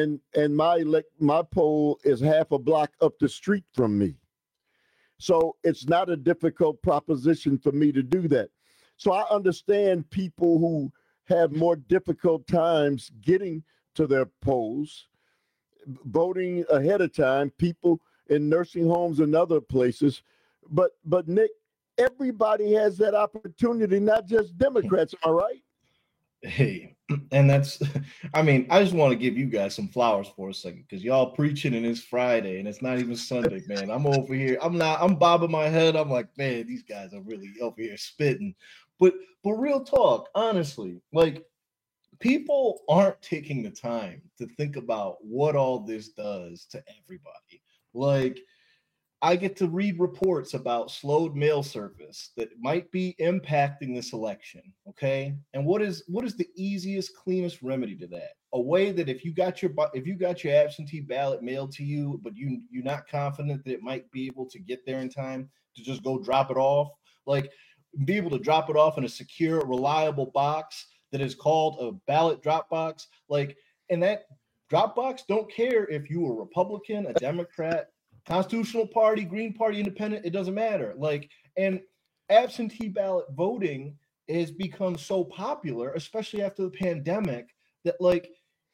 Speaker 20: my poll is half a block up the street from me. So it's not a difficult proposition for me to do that. So I understand people who have more difficult times getting to their polls, voting ahead of time, people in nursing homes and other places. But Nick, everybody has that opportunity, not just Democrats, am I right?
Speaker 21: Hey, and that's, I just want to give you guys some flowers for a second, because y'all preaching and it's Friday and it's not even Sunday, man. I'm over here. I'm bobbing my head. I'm like, man, these guys are really over here spitting. But real talk, honestly, like people aren't taking the time to think about what all this does to everybody. Like, I get to read reports about slowed mail service that might be impacting this election, okay? And what is the easiest, cleanest remedy to that? A way that if you got your absentee ballot mailed to you, but you're not confident that it might be able to get there in time to just go drop it off, like be able to drop it off in a secure, reliable box that is called a ballot drop box, like, and that drop box don't care if you are a Republican, a Democrat, Constitutional Party, Green Party, Independent, it doesn't matter. Like, and absentee ballot voting has become so popular, especially after the pandemic, that like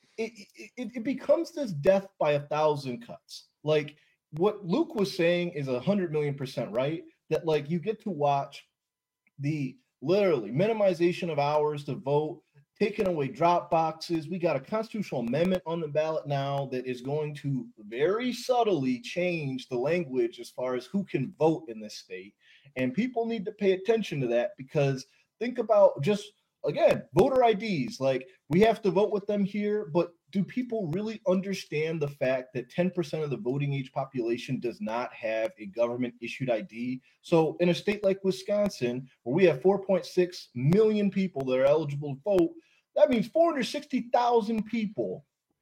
Speaker 21: it becomes this death by 1,000 cuts. Like what Luke was saying is 100,000,000% right. That like you get to watch the literally minimization of hours to vote, taking away drop boxes. We got a constitutional amendment on the ballot now that is going to very subtly change the language as far as who can vote in this state. And people need to pay attention to that, because think about just again, voter IDs, like we have to vote with them here, but do people really understand the fact that 10% of the voting age population does not have a government issued ID? So in a state like Wisconsin, where we have 4.6 million people that are eligible to vote, that means 460,000 people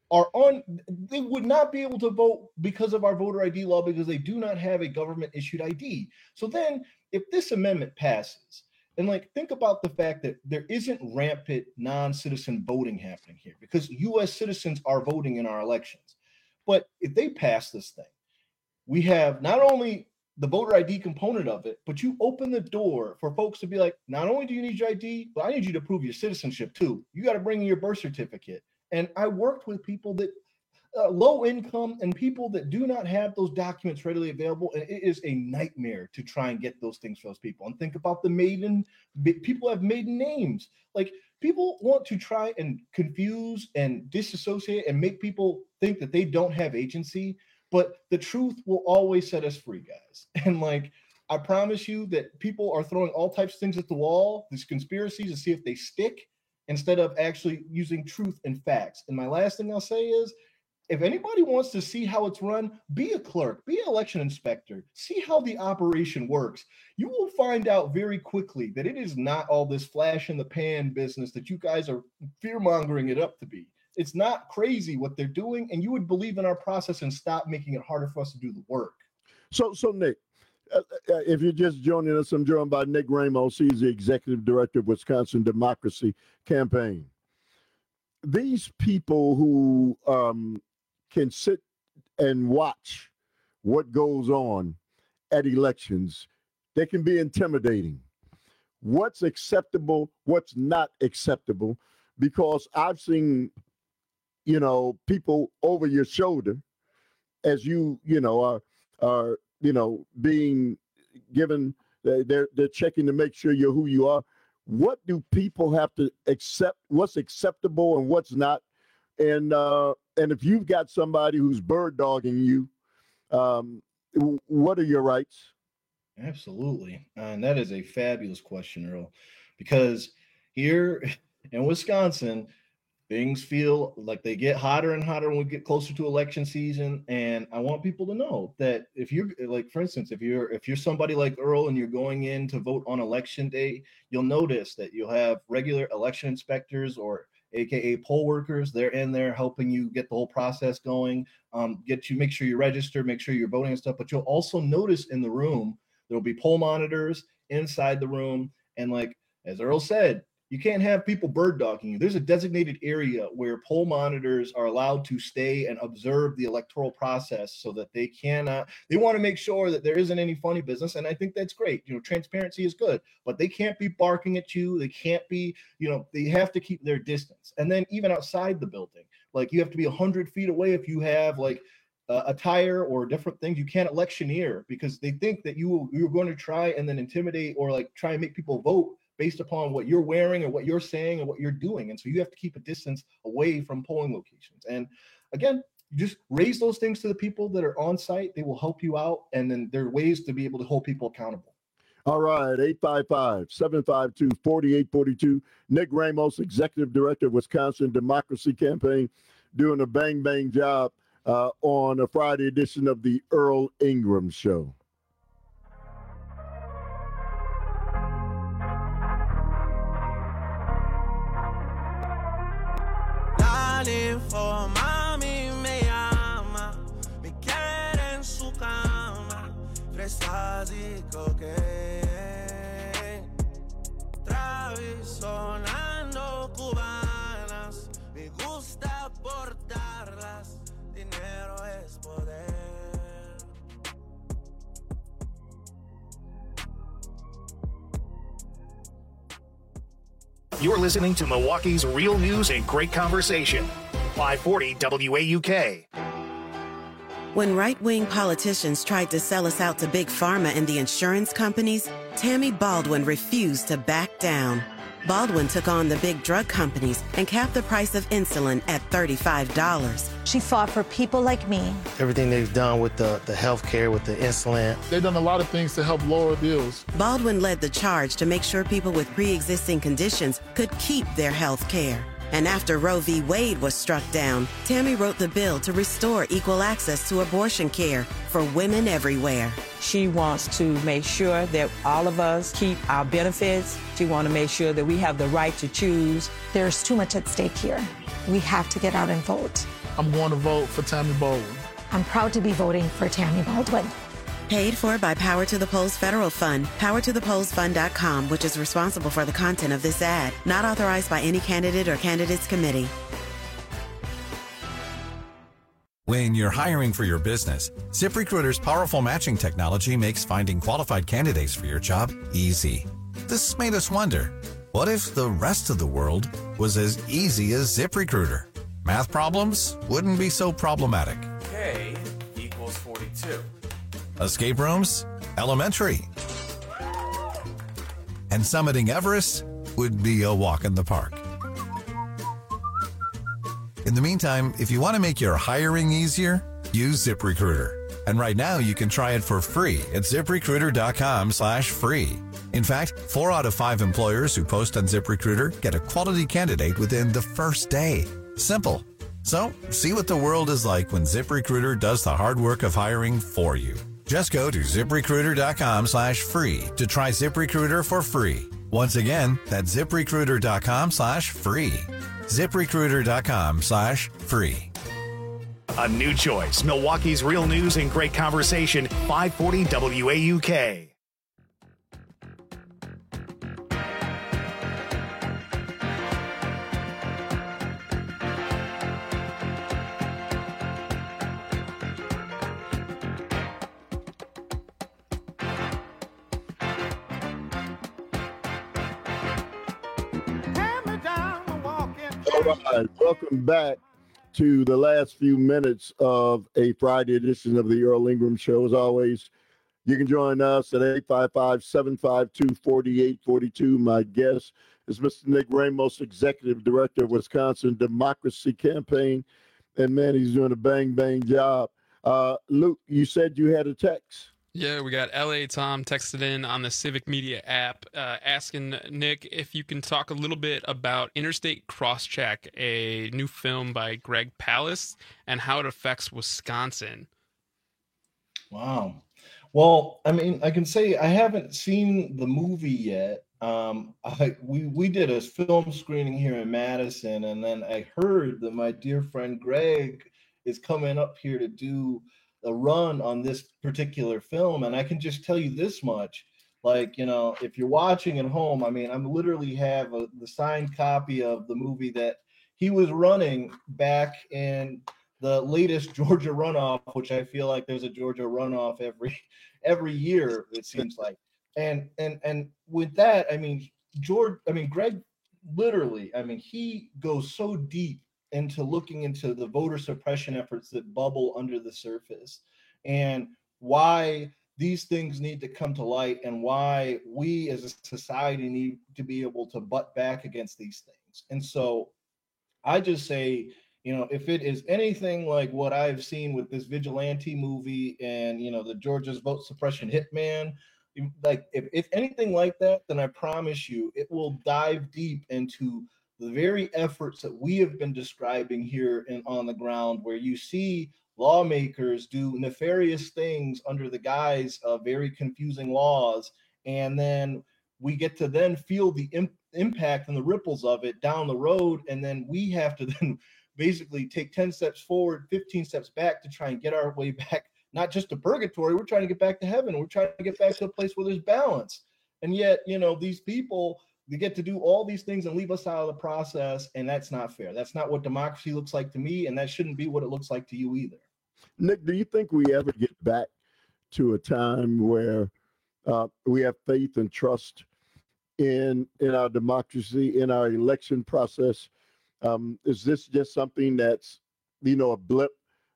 Speaker 21: they would not be able to vote because of our voter ID law, because they do not have a government issued ID. So then if this amendment passes, and like, think about the fact that there isn't rampant non-citizen voting happening here, because U.S. citizens are voting in our elections. But if they pass this thing, we have not only the voter ID component of it, but you open the door for folks to be like, not only do you need your ID, but I need you to prove your citizenship too. You got to bring in your birth certificate. And I worked with people that low income and people that do not have those documents readily available. And it is a nightmare to try and get those things for those people. And think about people have maiden names. Like, people want to try and confuse and disassociate and make people think that they don't have agency. But the truth will always set us free, guys. And like, I promise you that people are throwing all types of things at the wall, these conspiracies, to see if they stick, instead of actually using truth and facts. And my last thing I'll say is, if anybody wants to see how it's run, be a clerk, be an election inspector, see how the operation works. You will find out very quickly that it is not all this flash in the pan business that you guys are fear-mongering it up to be. It's not crazy what they're doing, and you would believe in our process and stop making it harder for us to do the work.
Speaker 20: So Nick, if you're just joining us, I'm joined by Nick Ramos. He's the executive director of Wisconsin Democracy Campaign. These people who can sit and watch what goes on at elections, they can be intimidating. What's acceptable, what's not acceptable, because I've seen, people over your shoulder as you are being given, they're checking to make sure you're who you are. What do people have to accept? What's acceptable and what's not? And if you've got somebody who's bird dogging you, what are your rights?
Speaker 21: Absolutely. And that is a fabulous question, Earl, because here in Wisconsin, things feel like they get hotter and hotter when we get closer to election season. And I want people to know that if you're like, for instance, if you're somebody like Earl and you're going in to vote on election day, you'll notice that you'll have regular election inspectors, or AKA poll workers. They're in there helping you get the whole process going, make sure you register, make sure you're voting and stuff. But you'll also notice in the room, there'll be poll monitors inside the room. And like, as Earl said, you can't have people bird dogging you. There's a designated area where poll monitors are allowed to stay and observe the electoral process, so that they want to make sure that there isn't any funny business. And I think that's great. Transparency is good, but they can't be barking at you. They can't be, they have to keep their distance. And then even outside the building, like, you have to be 100 feet away if you have like a tire or different things. You can't electioneer, because they think that you're going to try and then intimidate or like try and make people vote based upon what you're wearing or what you're saying or what you're doing. And so you have to keep a distance away from polling locations. And again, you just raise those things to the people that are on site. They will help you out. And then there are ways to be able to hold people accountable.
Speaker 20: All right, 855-752-4842. Nick Ramos, Executive Director of Wisconsin Democracy Campaign, doing a bang job on a Friday edition of the Earl Ingram Show.
Speaker 13: For mami me ama, me quiere en su cama, fresas y cocaine, Travis sonando cubanas, me gusta portarlas, dinero es poder.
Speaker 1: You're listening to Milwaukee's Real News and Great Conversation. 540 WAUK.
Speaker 5: When right-wing politicians tried to sell us out to Big Pharma and the insurance companies, Tammy Baldwin refused to back down. Baldwin took on the big drug companies and capped the price of insulin at $35.
Speaker 4: She fought for people like me.
Speaker 11: Everything they've done with the health care, with the insulin.
Speaker 4: They've done a lot of things to help lower bills.
Speaker 5: Baldwin led the charge to make sure people with pre-existing conditions could keep their health care. And after Roe v. Wade was struck down, Tammy wrote the bill to restore equal access to abortion care for women everywhere.
Speaker 17: She wants to make sure that all of us keep our benefits. She wants to make sure that we have the right to choose.
Speaker 4: There's too much at stake here. We have to get out and vote. I'm going to vote for Tammy Baldwin. I'm proud to be voting for Tammy Baldwin.
Speaker 5: Paid for by Power to the Polls Federal Fund, powertothepollsfund.com, which is responsible for the content of this ad. Not authorized by any candidate or candidates committee.
Speaker 18: When you're hiring for your business, ZipRecruiter's powerful matching technology makes finding qualified candidates for your job easy. This made us wonder, what if the rest of the world was as easy as ZipRecruiter? Math problems wouldn't be so problematic.
Speaker 19: K equals 42.
Speaker 18: Escape rooms? Elementary. And summiting Everest would be a walk in the park. In the meantime, if you want to make your hiring easier, use ZipRecruiter. And right now you can try it for free at ZipRecruiter.com/free. In fact, 4 out of 5 employers who post on ZipRecruiter get a quality candidate within the first day. Simple. So, see what the world is like when ZipRecruiter does the hard work of hiring for you. Just go to ZipRecruiter.com/free to try ZipRecruiter for free. Once again, that's ZipRecruiter.com/free. ZipRecruiter.com/free.
Speaker 1: A new choice. Milwaukee's real news and great conversation. 540 WAUK.
Speaker 20: All right, welcome back to the last few minutes of a Friday edition of the Earl Ingram Show. As always, you can join us at 855-752-4842. My guest is Mr. Nick Ramos, Executive Director of Wisconsin Democracy Campaign. And, man, he's doing a bang job. Luke, you said you had a text.
Speaker 3: Yeah, we got LA Tom texted in on the Civic Media app asking Nick if you can talk a little bit about Interstate Crosscheck, a new film by Greg Palast, and how it affects Wisconsin.
Speaker 21: Wow. Well, I mean, I can say I haven't seen the movie yet. We did a film screening here in Madison, and then I heard that my dear friend Greg is coming up here to do a run on this particular film. And I can just tell you this much, like, you know, if you're watching at home, I mean, I'm literally have the signed copy of the movie that he was running back in the latest Georgia runoff, which I feel like there's a Georgia runoff every year, it seems like. And with that, I mean, Greg literally, I mean, he goes so deep into looking into the voter suppression efforts that bubble under the surface and why these things need to come to light and why we as a society need to be able to butt back against these things. And so I just say, you know, if it is anything like what I've seen with this vigilante movie and, you know, the Georgia's vote suppression hitman, like if anything like that, then I promise you it will dive deep into the very efforts that we have been describing here on the ground, where you see lawmakers do nefarious things under the guise of very confusing laws. And then we get to then feel the impact and the ripples of it down the road. And then we have to then basically take 10 steps forward, 15 steps back to try and get our way back, not just to purgatory. We're trying to get back to heaven. We're trying to get back to a place where there's balance. And yet, you know, these people, they get to do all these things and leave us out of the process, and that's not fair. That's not what democracy looks like to me, and that shouldn't be what it looks like to you either.
Speaker 20: Nick, do you think we ever get back to a time where we have faith and trust in our democracy, in our election process? Is this just something that's, you know, a blip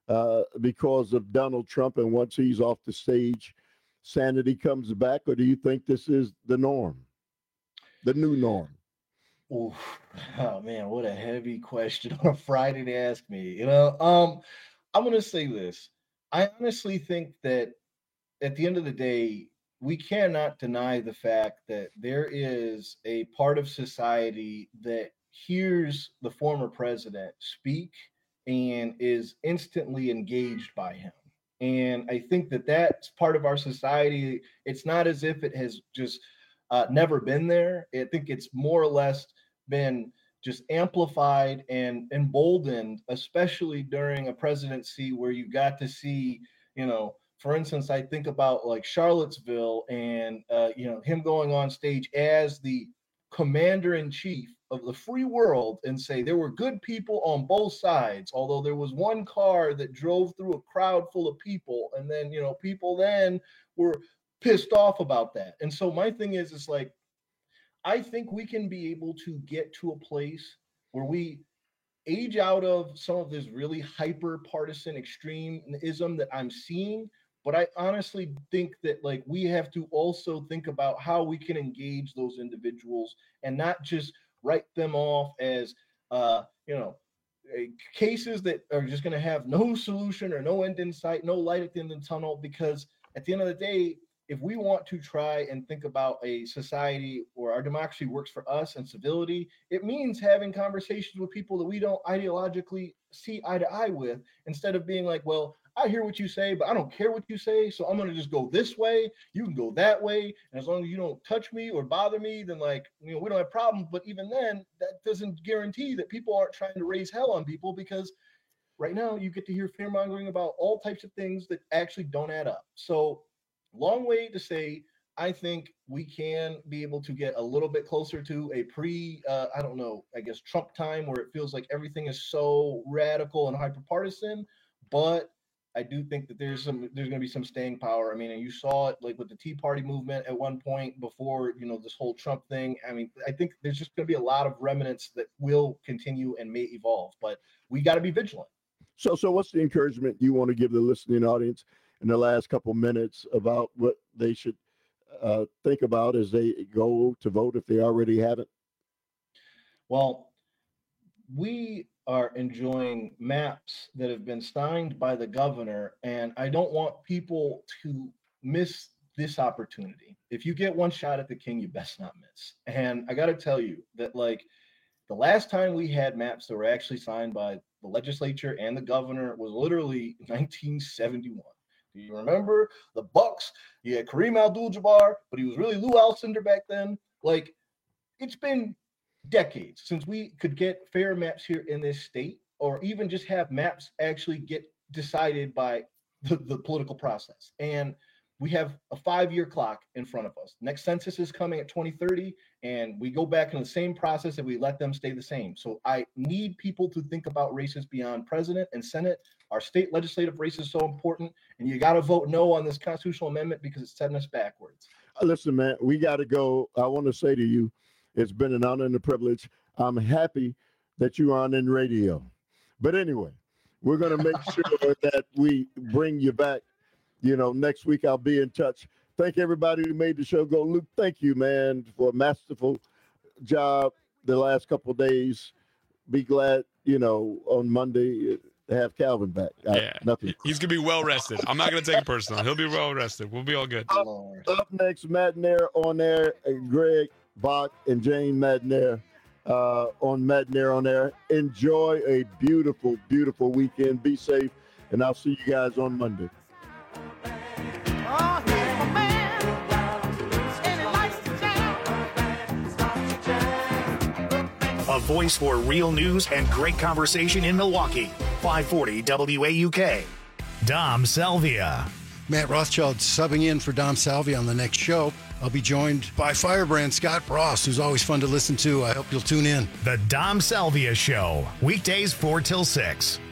Speaker 20: because of Donald Trump, and once he's off the stage, sanity comes back, or do you think this is the norm? The new norm?
Speaker 21: Ooh, oh man, what a heavy question on a Friday to ask me. I'm gonna say this. I honestly think that at the end of the day, we cannot deny the fact that there is a part of society that hears the former president speak and is instantly engaged by him. And I think that that's part of our society. It's not as if it has just never been there. I think it's more or less been just amplified and emboldened, especially during a presidency where you got to see, for instance, I think about like Charlottesville and, him going on stage as the commander-in-chief of the free world and say there were good people on both sides, although there was one car that drove through a crowd full of people. And then, people then were pissed off about that. And so my thing is like, I think we can be able to get to a place where we age out of some of this really hyper partisan extremism that I'm seeing. But I honestly think that like we have to also think about how we can engage those individuals and not just write them off as, cases that are just going to have no solution or no end in sight, no light at the end of the tunnel. Because at the end of the day, if we want to try and think about a society where our democracy works for us and civility, it means having conversations with people that we don't ideologically see eye to eye with, instead of being like, well, I hear what you say, but I don't care what you say, so I'm going to just go this way. You can go that way. And as long as you don't touch me or bother me, then we don't have problems. But even then, that doesn't guarantee that people aren't trying to raise hell on people, because right now you get to hear fear mongering about all types of things that actually don't add up. So long way to say, I think we can be able to get a little bit closer to a Trump time, where it feels like everything is so radical and hyper-partisan. But I do think that there's going to be some staying power. I mean, and you saw it like with the Tea Party movement at one point before, this whole Trump thing. I mean, I think there's just going to be a lot of remnants that will continue and may evolve, but we got to be vigilant.
Speaker 20: So what's the encouragement you want to give the listening audience in the last couple minutes about what they should think about as they go to vote if they already haven't?
Speaker 21: Well, we are enjoying maps that have been signed by the governor, and I don't want people to miss this opportunity. If you get one shot at the king, you best not miss. And I got to tell you that, like, the last time we had maps that were actually signed by the legislature and the governor was literally 1971. Do you remember the Bucks? You had Kareem Abdul-Jabbar, but he was really Lou Alcindor back then. Like, it's been decades since we could get fair maps here in this state, or even just have maps actually get decided by the political process. And we have a 5-year clock in front of us. Next census is coming at 2030, and we go back in the same process and we let them stay the same. So I need people to think about races beyond president and Senate. Our state legislative race is so important, and you got to vote no on this constitutional amendment because it's setting us backwards.
Speaker 20: Listen, man, we got to go. I want to say to you, it's been an honor and a privilege. I'm happy that you're on in radio. But anyway, we're going to make sure that we bring you back. Next week I'll be in touch. Thank everybody who made the show go. Luke, thank you, man, for a masterful job the last couple of days. Be glad, on Monday to have Calvin back. Nothing.
Speaker 3: He's going to be well rested. I'm not going to take it personal. He'll be well rested. We'll be all good.
Speaker 20: Up next, Matt Nair on air, Greg Bach and Jane Madnair on Madnair on air. Enjoy a beautiful, beautiful weekend. Be safe, and I'll see you guys on Monday.
Speaker 1: A voice for real news and great conversation in Milwaukee. 540 WAUK.
Speaker 6: Dom Salvia.
Speaker 2: Matt Rothschild subbing in for Dom Salvia on the next show. I'll be joined by Firebrand Scott Frost, who's always fun to listen to. I hope you'll tune in.
Speaker 6: The Dom Salvia Show, weekdays 4 till 6.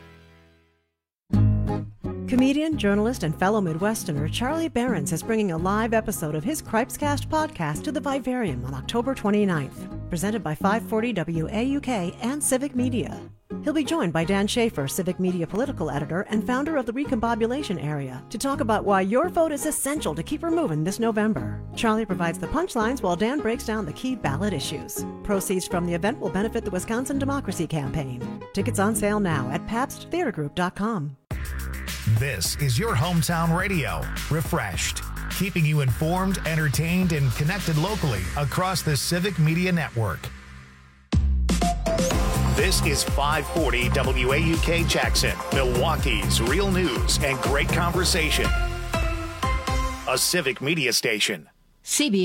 Speaker 7: Comedian, journalist, and fellow Midwesterner Charlie Behrens is bringing a live episode of his Cripescast podcast to the Vivarium on October 29th, presented by 540 WAUK and Civic Media. He'll be joined by Dan Schaefer, Civic Media political editor and founder of the Recombobulation Area, to talk about why your vote is essential to keep her moving this November. Charlie provides the punchlines while Dan breaks down the key ballot issues. Proceeds from the event will benefit the Wisconsin Democracy Campaign. Tickets on sale now at PabstTheaterGroup.com.
Speaker 6: This is your hometown radio, Refreshed, keeping you informed, entertained, and connected locally across the Civic Media Network.
Speaker 1: This is 540 WAUK Jackson, Milwaukee's real news and great conversation. A Civic Media station.
Speaker 8: CBS